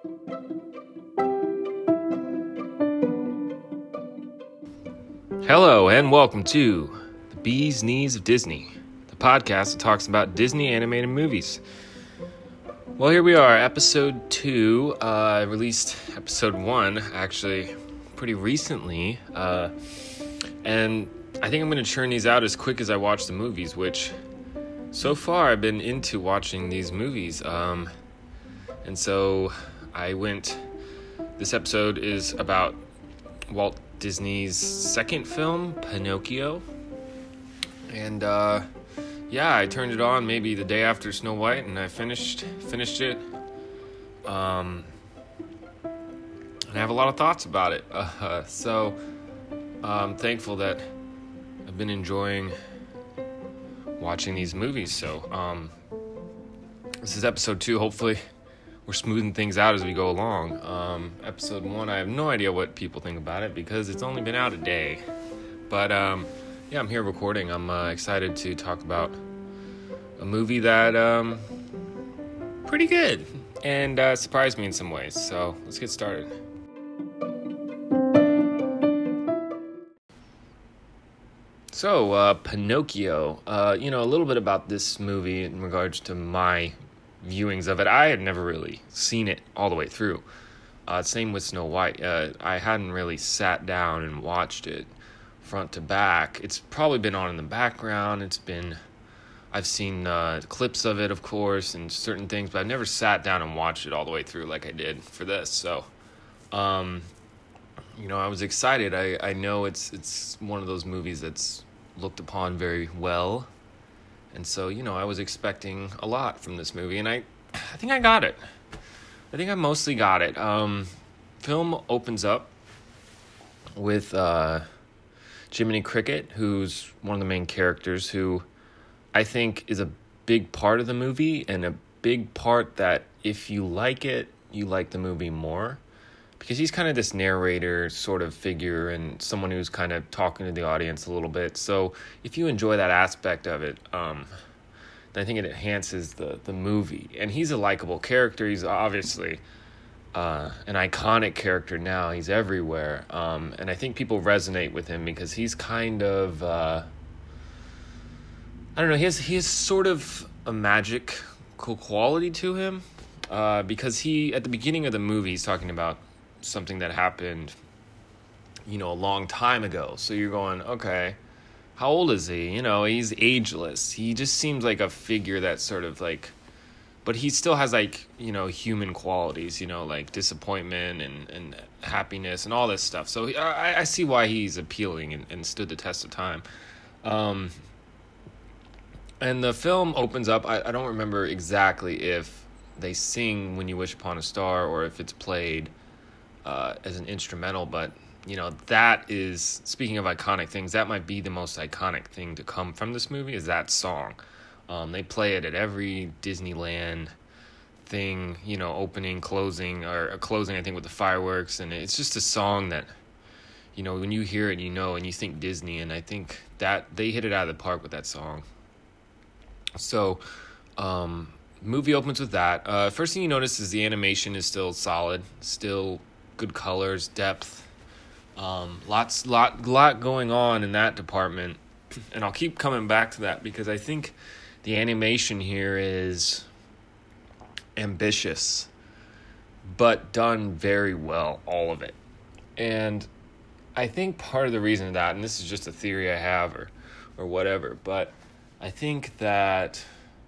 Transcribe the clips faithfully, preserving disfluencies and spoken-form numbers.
Hello and welcome to The Bee's Knees of Disney, the podcast that talks about Disney animated movies. Well, here we are, episode two. Uh, I released episode one, actually, pretty recently. Uh, and I think I'm going to churn these out as quick as I watch the movies, which so far I've been into watching these movies. Um, and so I went, this episode is about Walt Disney's second film, Pinocchio. And, uh... yeah, I turned it on maybe the day after Snow White, and I finished finished it. Um, and I have a lot of thoughts about it. Uh, so I'm thankful that I've been enjoying watching these movies. So um, this is episode two. Hopefully, we're smoothing things out as we go along. Um, episode one, I have no idea what people think about it because it's only been out a day. But um, yeah, I'm here recording. I'm uh, excited to talk about a movie that um pretty good and uh, surprised me in some ways. So let's get started. So uh, Pinocchio. Uh, you know, a little bit about this movie in regards to my viewings of it. I had never really seen it all the way through. Uh, same with Snow White. Uh, I hadn't really sat down and watched it front to back. It's probably been on in the background. It's been, I've seen uh, clips of it, of course, and certain things, but I've never sat down and watched it all the way through like I did for this. So, um, you know, I was excited. I, I know it's it's one of those movies that's looked upon very well. And so, you know, I was expecting a lot from this movie, and I, I think I got it. I think I mostly got it. Um, film opens up with uh, Jiminy Cricket, who's one of the main characters, who I think is a big part of the movie, and a big part that if you like it, you like the movie more, because he's kind of this narrator sort of figure and someone who's kind of talking to the audience a little bit. So if you enjoy that aspect of it, um, I think it enhances the, the movie. And he's a likable character. He's obviously uh, an iconic character now. He's everywhere. Um, and I think people resonate with him because he's kind of... Uh, I don't know, he has, he has sort of a magical quality to him, uh, because he, at the beginning of the movie, he's talking about something that happened, you know, a long time ago. So you're going, okay, how old is he? You know, he's ageless. He just seems like a figure that's sort of like, but he still has like, you know, human qualities, you know, like disappointment and, and happiness and all this stuff. So I, I see why he's appealing and, and stood the test of time. Um... And the film opens up, I, I don't remember exactly if they sing When You Wish Upon a Star or if it's played uh, as an instrumental, but, you know, that is, speaking of iconic things, that might be the most iconic thing to come from this movie is that song. Um, they play it at every Disneyland thing, you know, opening, closing, or a closing, I think, with the fireworks, and it's just a song that, you know, when you hear it, you know, and you think Disney, and I think that they hit it out of the park with that song. So, um, movie opens with that. Uh, first thing you notice is the animation is still solid, still good colors, depth, um, lots, lot, lot going on in that department. And I'll keep coming back to that because I think the animation here is ambitious, but done very well, all of it. And I think part of the reason of that, and this is just a theory I have or, or whatever, but I think that,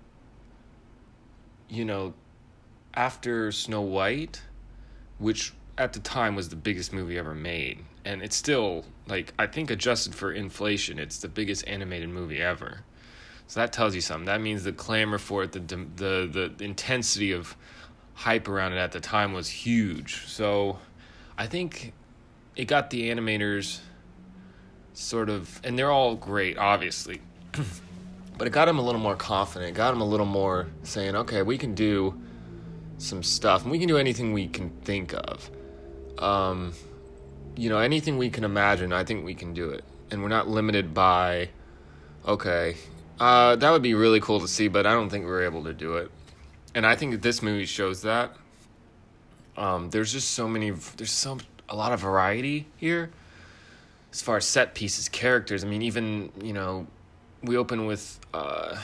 you know, after Snow White, which at the time was the biggest movie ever made, and it's still, like, I think adjusted for inflation, it's the biggest animated movie ever. So that tells you something. That means the clamor for it, the the the intensity of hype around it at the time was huge. So I think it got the animators sort of, and they're all great, obviously, but it got them a little more confident. It got them a little more saying, okay, we can do some stuff, and we can do anything we can think of. Um, you know, anything we can imagine, I think we can do it. And we're not limited by, okay, uh, that would be really cool to see, but I don't think we're able to do it. And I think that this movie shows that. Um, there's just so many. There's so a lot of variety here as far as set pieces, characters. I mean, even you know, we open with uh,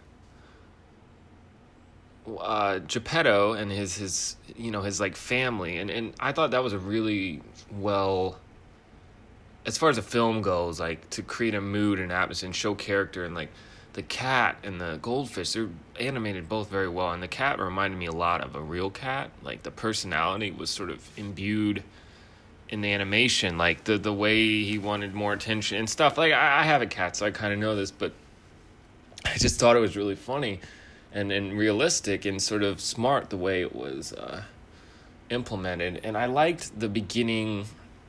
uh, Geppetto and his his you know his like family, and and I thought that was a really well. As far as a film goes, like to create a mood and atmosphere and show character, and like the cat and the goldfish, they're animated both very well. And the cat reminded me a lot of a real cat. Like the personality was sort of imbued in the animation, like the the way he wanted more attention and stuff. Like I, I have a cat, so I kind of know this, but I just thought it was really funny and, and realistic and sort of smart the way it was uh, implemented. And I liked the beginning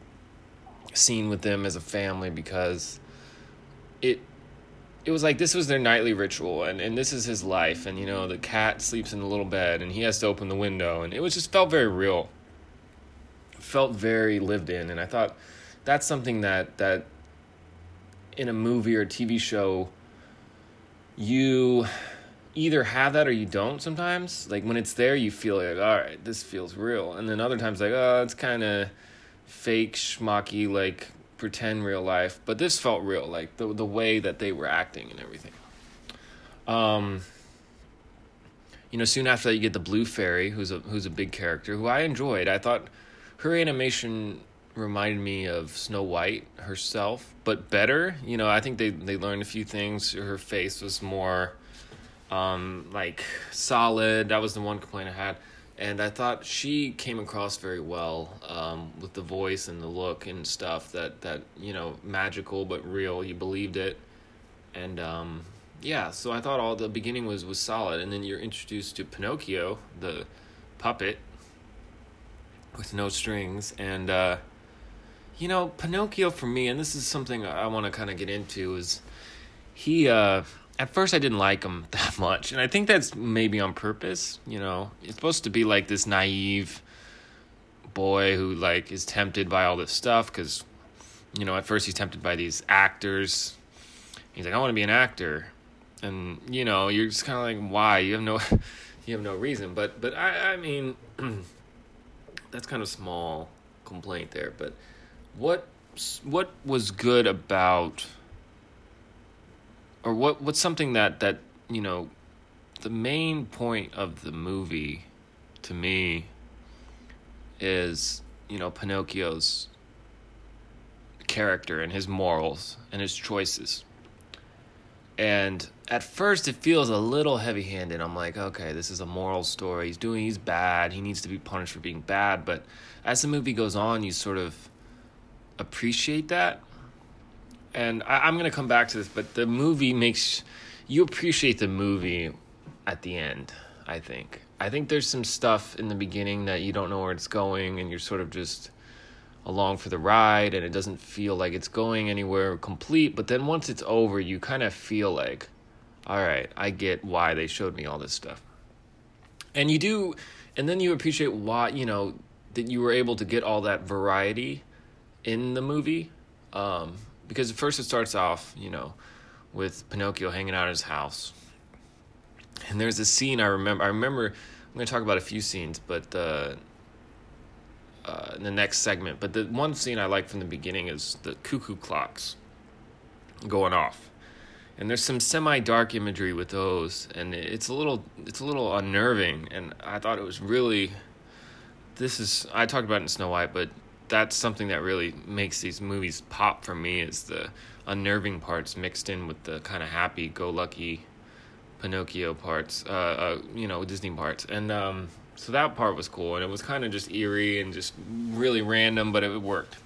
scene with them as a family because it it was like this was their nightly ritual, and, and this is his life, and you know the cat sleeps in the little bed and he has to open the window, and it was just felt very real, felt very lived in. And I thought that's something that that in a movie or a T V show you either have that or you don't. Sometimes like when it's there you feel like, all right, this feels real, and then other times like, oh, it's kind of fake schmucky, like pretend real life. But this felt real, like the the way that they were acting and everything. Um, you know, soon after that you get the Blue Fairy, who's a who's a big character who I enjoyed. I thought her animation reminded me of Snow White herself, but better. You know, I think they they learned a few things. Her face was more um, like solid. That was the one complaint I had. And I thought she came across very well um, with the voice and the look and stuff that, that, you know, magical but real. You believed it. And, um, yeah, so I thought all the beginning was, was solid. And then you're introduced to Pinocchio, the puppet with no strings. And, uh, you know, Pinocchio for me, and this is something I want to kind of get into, is he... Uh, At first, I didn't like him that much, and I think that's maybe on purpose. You know, it's supposed to be like this naive boy who like is tempted by all this stuff because, you know, at first he's tempted by these actors. He's like, I want to be an actor, and you know, you're just kind of like, why? You have no, you have no reason. But but I I mean, that's kind of small complaint there. But what what was good about? Or what? What's something that, that, you know, the main point of the movie, to me, is, you know, Pinocchio's character and his morals and his choices. And at first it feels a little heavy-handed. I'm like, okay, this is a moral story. He's doing, he's bad. He needs to be punished for being bad. But as the movie goes on, you sort of appreciate that. And I, I'm going to come back to this, but the movie makes you appreciate the movie at the end, I think. I think there's some stuff in the beginning that you don't know where it's going, and you're sort of just along for the ride, and it doesn't feel like it's going anywhere complete. But then once it's over, you kind of feel like, all right, I get why they showed me all this stuff. And you do, and then you appreciate why, you know, that you were able to get all that variety in the movie. Um... Because at first it starts off, you know, with Pinocchio hanging out at his house. And there's a scene I remember. I remember, I'm going to talk about a few scenes, but uh, uh, in the next segment. But the one scene I like from the beginning is the cuckoo clocks going off. And there's some semi-dark imagery with those. And it's a little, it's a little unnerving. And I thought it was really, this is, I talked about it in Snow White, but that's something that really makes these movies pop for me, is the unnerving parts mixed in with the kind of happy-go-lucky Pinocchio parts, uh, uh, you know, Disney parts. And um, so that part was cool, and it was kind of just eerie and just really random, but it worked.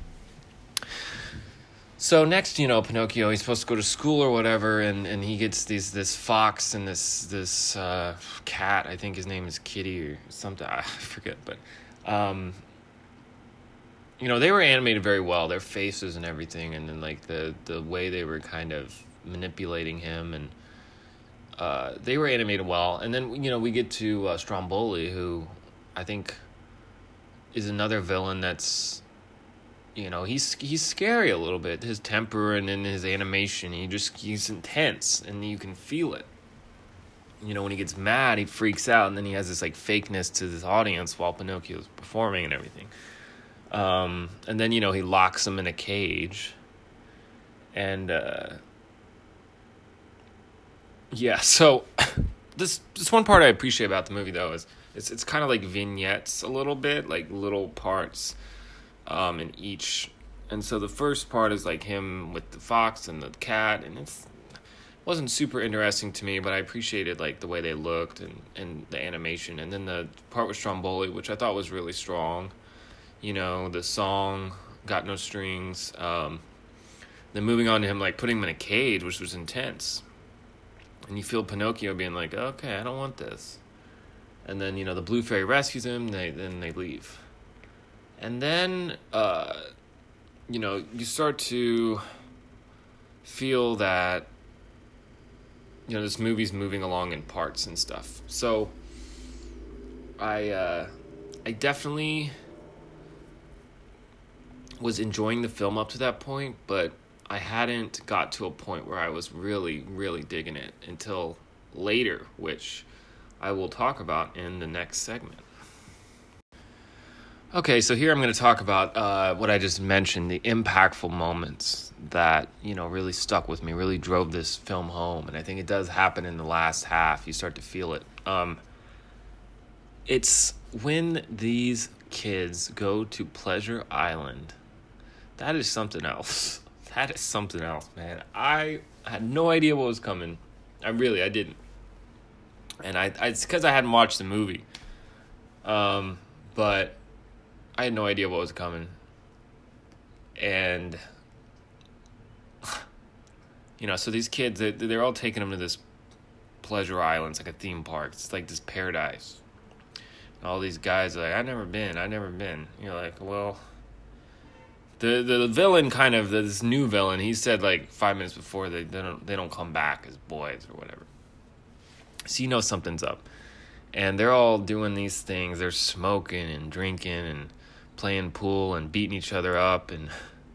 So next, you know, Pinocchio, he's supposed to go to school or whatever, and, and he gets these this fox and this this uh, cat. I think his name is Kitty or something. I forget, but... Um, you know, they were animated very well, their faces and everything, and then, like, the, the way they were kind of manipulating him, and uh, they were animated well. And then, you know, we get to uh, Stromboli, who I think is another villain that's, you know, he's he's scary a little bit. His temper and in his animation, he just, he's intense, and you can feel it. you know, when he gets mad, he freaks out, and then he has this like fakeness to this audience while Pinocchio's performing and everything. Um, and then, you know, he locks him in a cage. And, uh, yeah, so this this one part I appreciate about the movie, though, is it's it's kind of like vignettes a little bit, like little parts um, in each. And so the first part is like him with the fox and the cat, and it's wasn't super interesting to me, but I appreciated like the way they looked and, and the animation. And then the part with Stromboli, which I thought was really strong. You know, the song, Got No Strings. Um, then moving on to him like putting him in a cage, which was intense. And you feel Pinocchio being like, okay, I don't want this. And then, you know, the Blue Fairy rescues him, they then they leave. And then, uh, you know, you start to feel that, you know, this movie's moving along in parts and stuff. So, I, uh, I definitely was enjoying the film up to that point, but I hadn't got to a point where I was really, really digging it until later, which I will talk about in the next segment. Okay, so here I'm going to talk about uh, what I just mentioned, the impactful moments that, you know, really stuck with me, really drove this film home. And I think it does happen in the last half. You start to feel it. Um, it's when these kids go to Pleasure Island. That is something else. That is something else, man. I had no idea what was coming. I really, I didn't. And I, I it's because I hadn't watched the movie. Um, but I had no idea what was coming. And, you know, so these kids, they, they're all taking them to this Pleasure Island. It's like a theme park. It's like this paradise. And all these guys are like, I've never been. I've never been. You're like, well, the the villain kind of, this new villain, he said like five minutes before they, they don't they don't come back as boys or whatever. So you know something's up. And they're all doing these things. They're smoking and drinking and playing pool and beating each other up. And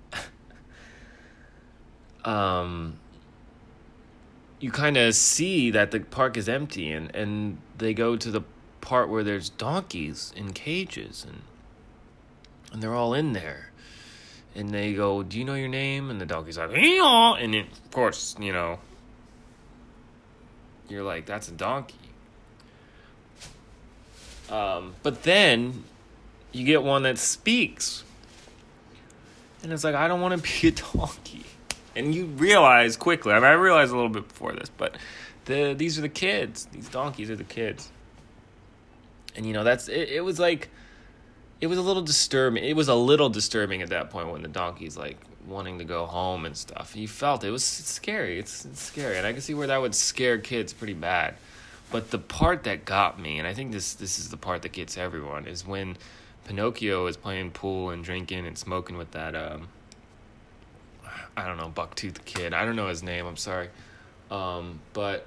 um, you kind of see that the park is empty. And, and they go to the part where there's donkeys in cages. And, and they're all in there. And they go, do you know your name? And the donkey's like, Ee-yaw! And it, of course, you know, you're like, that's a donkey. Um, but then you get one that speaks. And it's like, I don't want to be a donkey. And you realize quickly, I mean, I realized a little bit before this, but the these are the kids. These donkeys are the kids. And, you know, that's, it, it was like, it was a little disturbing. It was a little disturbing at that point when the donkey's like wanting to go home and stuff. You felt it, it was scary. It's, it's scary. And I can see where that would scare kids pretty bad. But the part that got me, and I think this this is the part that gets everyone, is when Pinocchio is playing pool and drinking and smoking with that, um, I don't know, buck-toothed kid. I don't know his name, I'm sorry. Um, but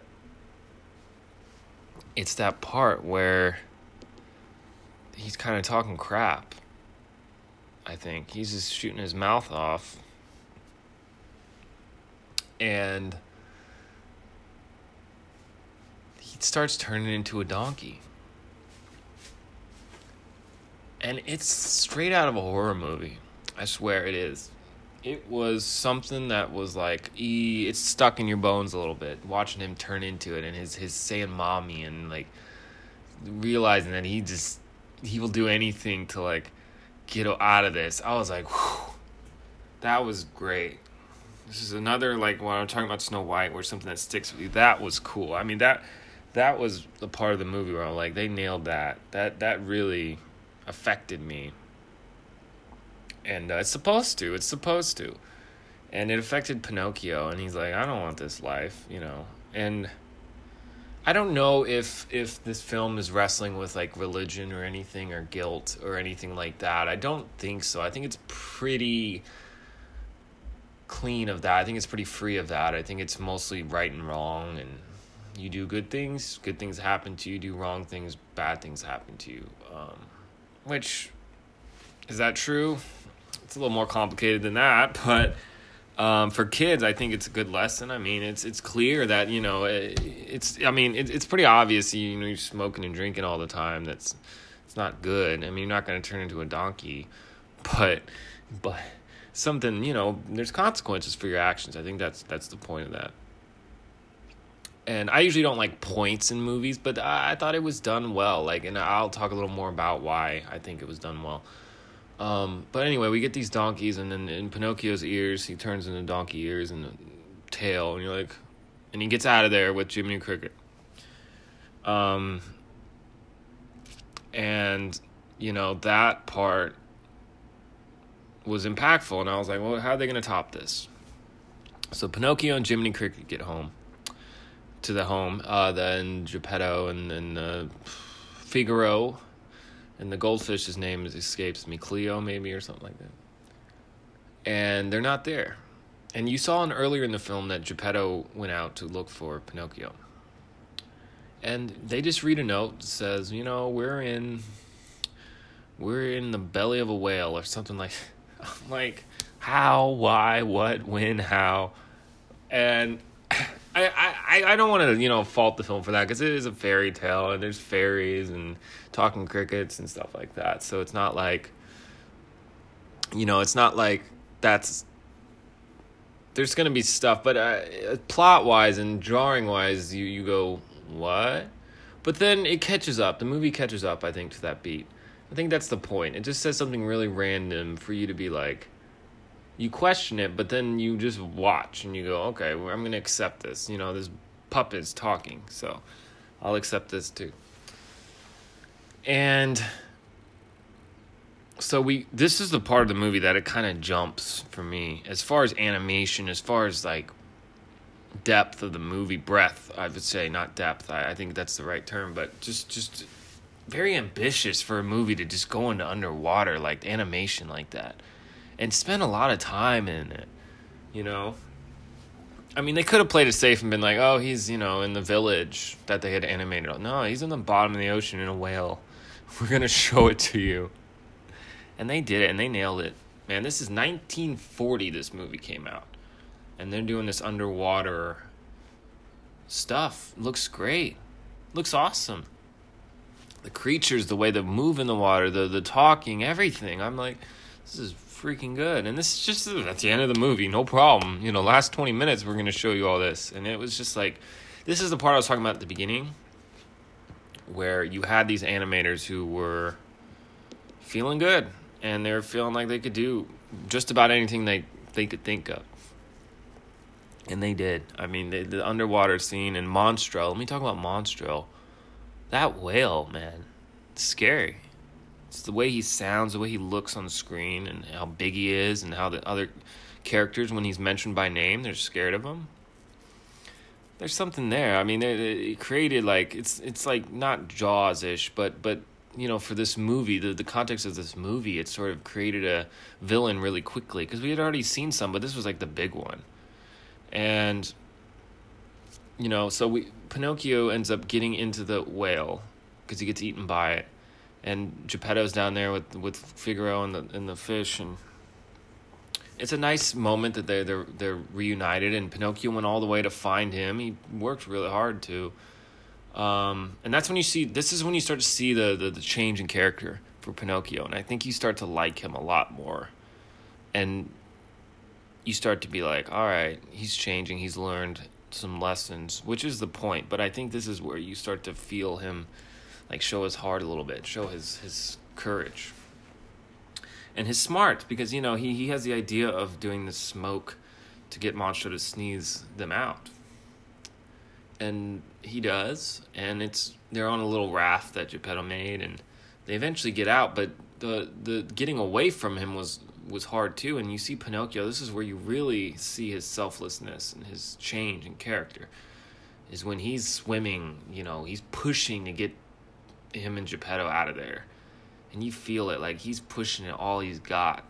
it's that part where he's kind of talking crap, I think. He's just shooting his mouth off. And he starts turning into a donkey. And it's straight out of a horror movie. I swear it is. It was something that was like, e- it's stuck in your bones a little bit. Watching him turn into it and his, his saying mommy and like realizing that he just, he will do anything to like get out of this. I was like, whew, that was great. This is another, like when I'm talking about Snow White, where something that sticks with you. That was cool. I mean, that that was the part of the movie where I'm like, they nailed that. That that really affected me. And uh, it's supposed to. It's supposed to. And it affected Pinocchio. And he's like, I don't want this life, you know. And I don't know if if this film is wrestling with like religion or anything or guilt or anything like that. I don't think so. I think it's pretty clean of that. I think it's pretty free of that. I think it's mostly right and wrong, and you do good things, good things happen to you. You do wrong things, bad things happen to you. Um, which, is that true? It's a little more complicated than that, but Um, for kids, I think it's a good lesson. I mean, it's it's clear that, you know, it, it's I mean, it, it's pretty obvious. You know, you're smoking and drinking all the time. That's it's not good. I mean, you're not going to turn into a donkey, but but something, you know, there's consequences for your actions. I think that's that's the point of that. And I usually don't like points in movies, but I, I thought it was done well. Like, and I'll talk a little more about why I think it was done well. Um, but anyway, we get these donkeys, and then in Pinocchio's ears, he turns into donkey ears and a tail, and you're like, and he gets out of there with Jiminy Cricket. Um, and, you know, that part was impactful, and I was like, well, how are they going to top this? So Pinocchio and Jiminy Cricket get home, to the home, uh, then Geppetto and, and uh, Figaro. And the goldfish's name escapes me, Cleo maybe or something like that. And they're not there. And you saw in earlier in the film that Geppetto went out to look for Pinocchio. And they just read a note that says, you know, we're in we're in the belly of a whale or something like I'm like, how, why, what, when, how? And I, I, I don't want to, you know, fault the film for that, because it is a fairy tale, and there's fairies and talking crickets and stuff like that. So it's not like, you know, it's not like that's, there's going to be stuff, but uh, plot-wise and drawing-wise, you, you go, what? But then it catches up. The movie catches up, I think, to that beat. I think that's the point. It just says something really random for you to be like, you question it, but then you just watch and you go, okay, well, I'm going to accept this. You know, this puppet's talking, so I'll accept this too. And so we, this is the part of the movie that it kind of jumps for me. As far as animation, as far as like depth of the movie, breadth, I would say, not depth. I, I think that's the right term, but just, just very ambitious for a movie to just go into underwater, like animation like that. And spend a lot of time in it, you know? I mean, they could have played it safe and been like, oh, he's, you know, in the village that they had animated. No, he's in the bottom of the ocean in a whale. We're going to show it to you. And they did it, and they nailed it. Man, this is nineteen forty this movie came out. And they're doing this underwater stuff. Looks great. Looks awesome. The creatures, the way they move in the water, the, the talking, everything. I'm like, this is freaking good. And this is just at the end of the movie, no problem. You know, last twenty minutes we're going to show you all this. And it was just like, this is the part I was talking about at the beginning, where you had these animators who were feeling good, and they were feeling like they could do just about anything they they could think of. And they did. I mean, they, the underwater scene in Monstro, let me talk about Monstro. That whale, man, it's scary. It's the way he sounds, the way he looks on the screen, and how big he is, and how the other characters, when he's mentioned by name, they're scared of him. There's something there. I mean, it created like, it's it's like not Jaws-ish, but but you know, for this movie, the the context of this movie, it sort of created a villain really quickly, because we had already seen some, but this was like the big one. And you know, so we Pinocchio ends up getting into the whale because he gets eaten by it. And Geppetto's down there with with Figaro and the and the fish, and it's a nice moment that they they're they're reunited. And Pinocchio went all the way to find him. He worked really hard too, um, and that's when you see. This is when you start to see the, the the change in character for Pinocchio, and I think you start to like him a lot more, and you start to be like, all right, he's changing. He's learned some lessons, which is the point. But I think this is where you start to feel him, like, show his heart a little bit, show his, his courage. And his smart, because, you know, he, he has the idea of doing the smoke to get Monstro to sneeze them out. And he does, and it's they're on a little raft that Geppetto made, and they eventually get out, but the the getting away from him was, was hard too. And you see Pinocchio, this is where you really see his selflessness and his change in character, is when he's swimming, you know, he's pushing to get him and Geppetto out of there, and you feel it, like he's pushing it all he's got,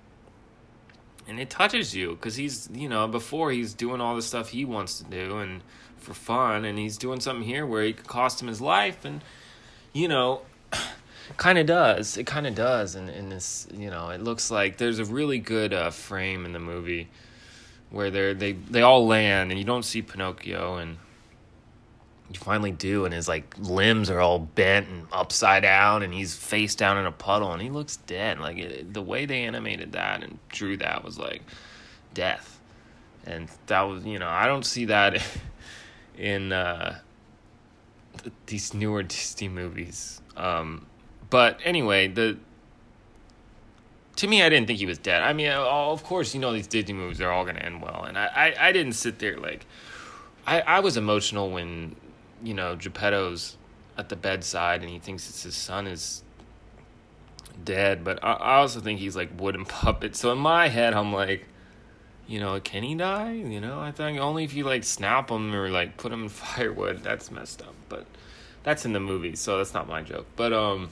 and it touches you, because he's, you know, before he's doing all the stuff he wants to do and for fun, and he's doing something here where he could cost him his life, and, you know, kind of does it kind of does in, in this, you know, it looks like there's a really good uh, frame in the movie where they they they all land and you don't see Pinocchio, and you finally do, and his like limbs are all bent and upside down, and he's face down in a puddle, and he looks dead. Like it, the way they animated that and drew that was like death, and that was, you know, I don't see that in uh, these newer Disney movies. Um, but anyway, the to me, I didn't think he was dead. I mean, of course, you know, these Disney movies are all going to end well, and I, I, I didn't sit there like I, I was emotional when, you know, Geppetto's at the bedside and he thinks it's his son is dead, but I, I also think he's like wooden puppet. So in my head, I'm like, you know, can he die? You know, I think only if you like snap him or like put him in firewood. That's messed up, but that's in the movie, so that's not my joke. But um,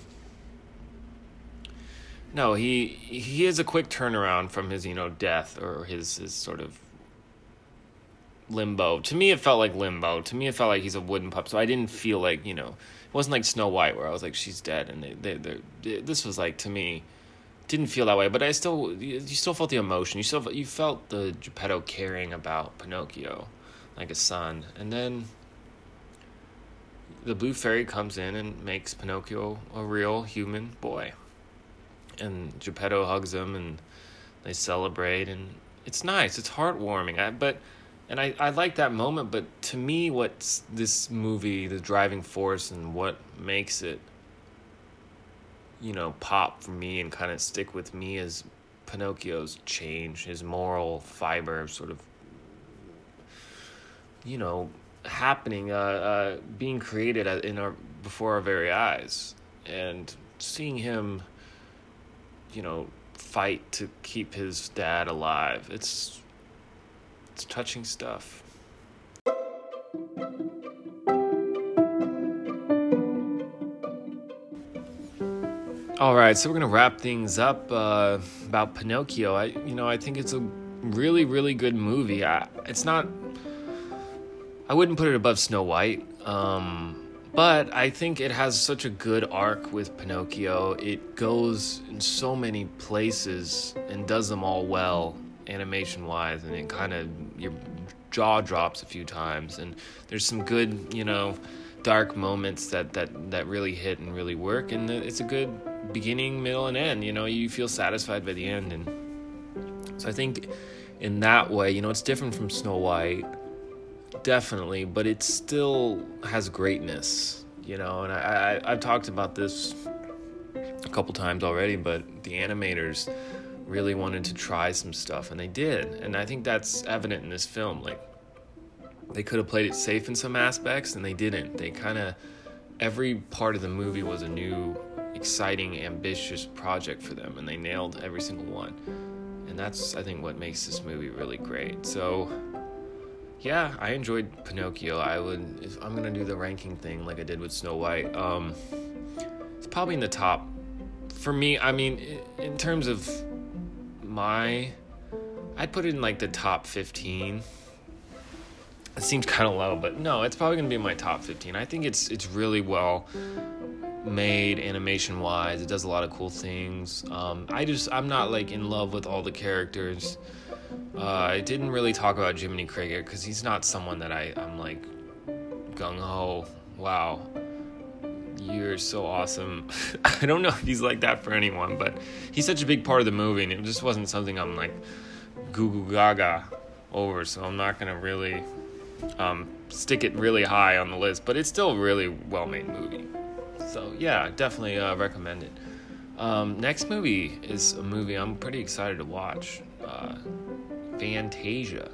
no, he he is a quick turnaround from his, you know, death or his his sort of limbo. To me, it felt like limbo. To me, it felt like he's a wooden pup. So I didn't feel like, you know, it wasn't like Snow White where I was like, she's dead. And they, they, they this was like, to me, didn't feel that way. But I still, you still felt the emotion. You still, you felt the Geppetto caring about Pinocchio like a son. And then the blue fairy comes in and makes Pinocchio a real human boy. And Geppetto hugs him and they celebrate. And it's nice. It's heartwarming. I, but... And I, I like that moment, but to me, what's this movie, the driving force and what makes it, you know, pop for me and kind of stick with me is Pinocchio's change, his moral fiber sort of, you know, happening, uh, uh, being created in our, before our very eyes. And seeing him, you know, fight to keep his dad alive, it's... It's touching stuff. All right, so we're gonna wrap things up uh, about Pinocchio. I, you know, I think it's a really, really good movie. I, it's not. I wouldn't put it above Snow White, um, but I think it has such a good arc with Pinocchio. It goes in so many places and does them all well, animation wise, and it kind of your jaw drops a few times, and there's some good, you know, dark moments that that that really hit and really work, and it's a good beginning, middle, and end. You know, you feel satisfied by the end, and so I think in that way, you know, it's different from Snow White, definitely, but it still has greatness, you know. And I, I I've talked about this a couple times already, but the animators really wanted to try some stuff, and they did, and I think that's evident in this film. Like, they could have played it safe in some aspects, and they didn't. They kind of, every part of the movie was a new, exciting, ambitious project for them, and they nailed every single one, and that's, I think, what makes this movie really great. So yeah, I enjoyed Pinocchio. I would, if I'm gonna do the ranking thing like I did with Snow White, um it's probably in the top for me. I mean, in terms of my, I'd put it in like the top fifteen. It seems kind of low, but no, it's probably gonna be in my top fifteen. I think it's it's really well made animation wise. It does a lot of cool things. um I just I'm not like in love with all the characters. uh I didn't really talk about Jiminy Cricket because he's not someone that I I'm like gung-ho, wow, you're so awesome. I don't know if he's like that for anyone, but he's such a big part of the movie, and it just wasn't something I'm like goo goo gaga over, so I'm not gonna really um, stick it really high on the list, but it's still a really well-made movie. So yeah, definitely uh, recommend it. Um, next movie is a movie I'm pretty excited to watch, uh, Fantasia.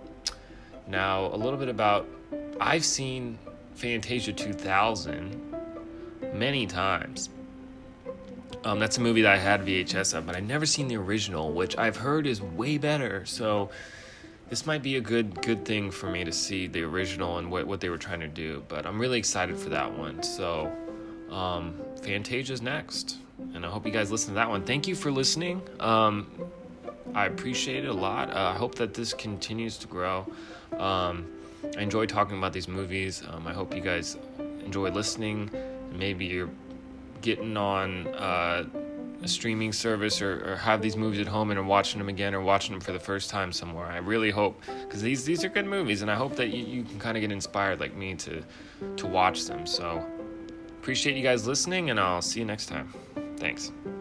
Now, a little bit about, I've seen Fantasia two thousand many times. Um, that's a movie that I had V H S of, but I've never seen the original, which I've heard is way better. So this might be a good good thing for me to see the original and what, what they were trying to do. But I'm really excited for that one. So um, Fantasia's next, and I hope you guys listen to that one. Thank you for listening. Um, I appreciate it a lot. Uh, I hope that this continues to grow. Um, I enjoy talking about these movies. Um, I hope you guys enjoy listening. Maybe you're getting on uh, a streaming service or, or have these movies at home and are watching them again or watching them for the first time somewhere. I really hope, because these these are good movies, and I hope that you, you can kind of get inspired like me to to watch them. So appreciate you guys listening, and I'll see you next time. Thanks.